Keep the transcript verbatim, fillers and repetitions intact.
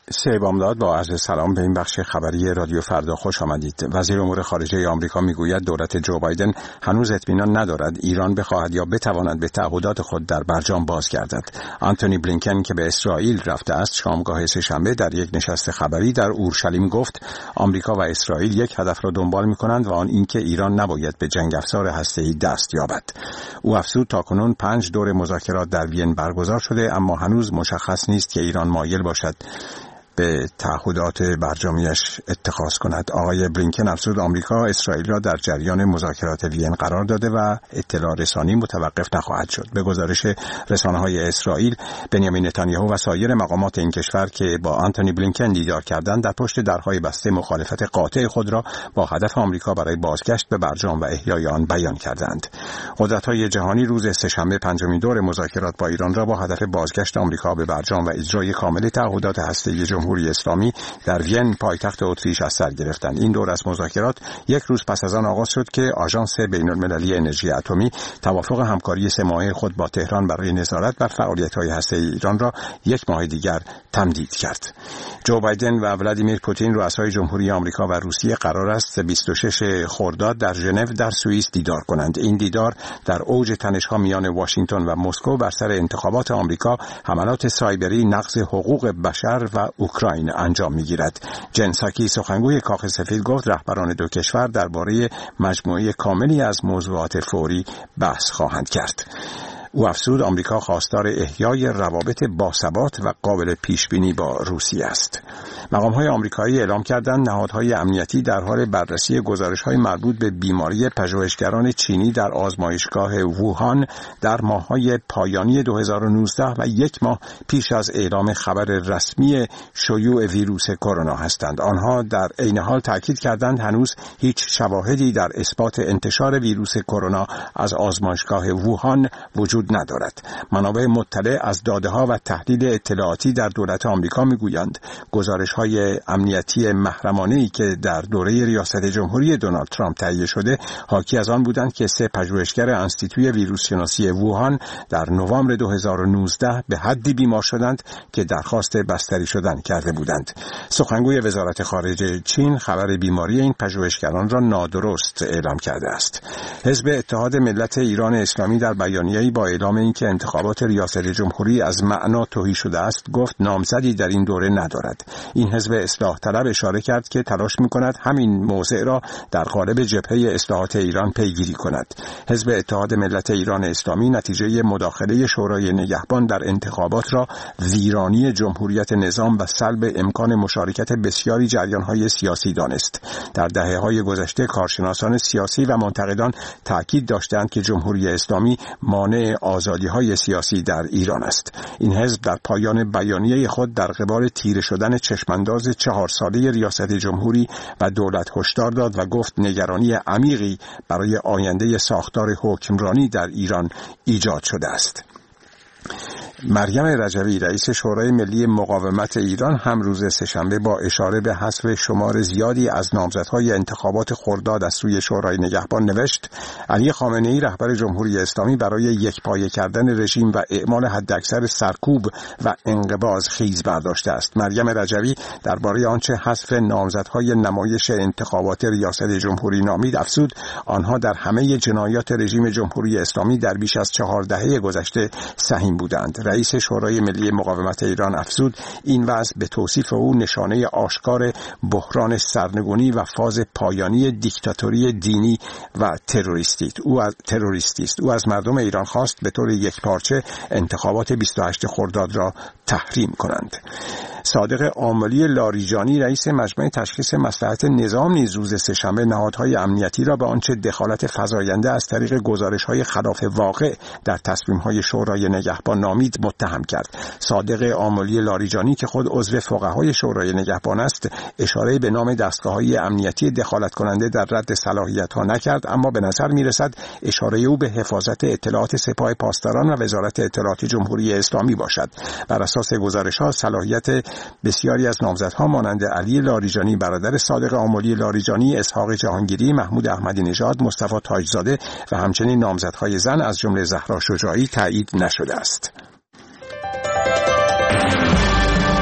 سه بامداد با عرض سلام به این بخش خبری رادیو فردا خوش آمدید. وزیر امور خارجه آمریکا میگوید دولت جو بایدن هنوز اطمینان ندارد ایران بخواهد یا بتواند به تعهدات خود در برجام بازگردد. آنتونی بلینکن که به اسرائیل رفته است شامگاه سه‌شنبه در یک نشست خبری در اورشلیم گفت آمریکا و اسرائیل یک هدف را دنبال می‌کنند و آن اینکه ایران نباید به جنگ افزار هسته‌ای دست یابد. او افزود تاکنون پنج دور مذاکرات در وین برگزار شده اما هنوز مشخص نیست که ایران مایل باشد به تعهدات برجامیش اتخاذ کند. آقای بلینکن افزود آمریکا اسرائیل را در جریان مذاکرات وین قرار داده و اطلاع رسانی متوقف نخواهد شد. به گزارش رسانه‌های اسرائیل، بنیامین نتانیاهو و سایر مقامات این کشور که با آنتونی بلینکن دیدار کردند در پشت درهای بسته مخالفت قاطع خود را با هدف آمریکا برای بازگشت به برجام و احیای آن بیان کردند. قدرت‌های جهانی روز سه‌شنبه پنجمین دور مذاکرات با ایران را با هدف بازگشت آمریکا به برجام و اجرای کامل تعهدات هسته‌ای جمهوری اسلامی در وین پایتخت اتریش از سر گرفتند. این دور از مذاکرات یک روز پس از آن آغاز شد که آژانس بین‌المللی انرژی اتمی توافق همکاری سه ماهه خود با تهران برای نظارت بر فعالیت‌های هسته‌ای ایران را یک ماه دیگر تمدید کرد. جو بایدن و ولادیمیر پوتین رؤسای جمهوری آمریکا و روسیه قرار است بیست و شش خرداد در ژنو در سوئیس دیدار کنند. این دیدار در اوج تنش‌ها میان واشنگتن و مسکو بر سر انتخابات آمریکا، حملات سایبری، نقض حقوق بشر و اوکراین انجام می‌گیرد. جن ساکی سخنگوی کاخ سفید گفت رهبران دو کشور درباره مجموعه کاملی از موضوعات فوری بحث خواهند کرد. او افزود آمریکا خواستار احیای روابط باثبات و قابل پیشبینی با روسیه است. مقام‌های آمریکایی اعلام کردند نهادهای امنیتی در حال بررسی گزارش‌های مربوط به بیماری پژوهشگران چینی در آزمایشگاه ووهان در ماه‌های پایانی دو هزار و نوزده و یک ماه پیش از اعلام خبر رسمی شیوع ویروس کرونا هستند. آنها در عین حال تاکید کردند هنوز هیچ شواهدی در اثبات انتشار ویروس کرونا از آزمایشگاه ووهان وجود ندارد. منابع مطلع از داده‌ها و تحلیل اطلاعاتی در دولت آمریکا می‌گویند گزارش‌های امنیتی محرمانه‌ای که در دوره ریاست جمهوری دونالد ترامپ تهیه شده حاکی از آن بودند که سه پژوهشگر انستیتوی ویروس شناسی ووهان در نوامبر دو هزار و نوزده به حدی بیمار شدند که درخواست بستری شدن کرده بودند. سخنگوی وزارت خارجه چین خبر بیماری این پژوهشگران را نادرست اعلام کرده است. حزب اتحاد ملت ایران اسلامی در بیانیه‌ای با اعلام اینکه انتخابات ریاست جمهوری از معنا تهی شده است گفت نامزدی در این دوره ندارد. این حزب اصلاح طلب اشاره کرد که تلاش می‌کند همین موضع را در قالب جبهه اصلاحات ایران پیگیری کند. حزب اتحاد ملت ایران اسلامی نتیجه مداخله شورای نگهبان در انتخابات را ویرانی جمهوریت نظام و سلب امکان مشارکت بسیاری جریان‌های سیاسی دانست. در دهه‌های گذشته کارشناسان سیاسی و منتقدان تاکید داشتند که جمهوری اسلامی مانع آزادی‌های سیاسی در ایران است. این حزب در پایان بیانیه خود در قبال تیره شدن چشمانداز چهار ساله ریاست جمهوری و دولت هشدار داد و گفت نگرانی عمیقی برای آینده ساختار حکمرانی در ایران ایجاد شده است. مریم رجوی رئیس شورای ملی مقاومت ایران هم روز سه‌شنبه با اشاره به حذف شمار زیادی از نامزدهای انتخابات خرداد از سوی شورای نگهبان نوشت علی خامنه‌ای رهبر جمهوری اسلامی برای یکپایه کردن رژیم و اعمال حداکثر سرکوب و انقباض خیز برداشته است. مریم رجوی درباره آنچه حذف نامزدهای نمایش انتخابات ریاست جمهوری نامید افزود آنها در همه جنایات رژیم جمهوری اسلامی در بیش از چهار دهه گذشته سهیم بودند. رئیس شورای ملی مقاومت ایران افزود این وضع به توصیف او نشانه آشکار بحران سرنگونی و فاز پایانی دیکتاتوری دینی و تروریستی است. او از تروریستی است. او از مردم ایران خواست به طور یکپارچه انتخابات بیست و هشتم خرداد را تحریم کنند. صادق آملی لاریجانی رئیس مجمع تشخیص مصلحت نظام نیز روز سه‌شنبه نهادهای امنیتی را به آنچه دخالت فزاینده از طریق گزارش‌های خلاف واقع در تصمیم‌های شورای نگهبان نامید متهم کرد. صادق آملی لاریجانی که خود عضو فقهای شورای نگهبان است اشاره به نام دستگاه‌های امنیتی دخالت کننده در رد صلاحیت‌ها نکرد، اما به نظر می‌رسد اشاره او به حفاظت اطلاعات سپاه پاسداران و وزارت اطلاعات جمهوری اسلامی باشد. بر اساس گزارش‌ها صلاحیت بسیاری از نامزدها مانند علی لاریجانی برادر صادق آملی لاریجانی، اسحاق جهانگیری، محمود احمدی نژاد، مصطفی تاجزاده و همچنین نامزدهای زن از جمله زهرا شجاعی تایید نشده است.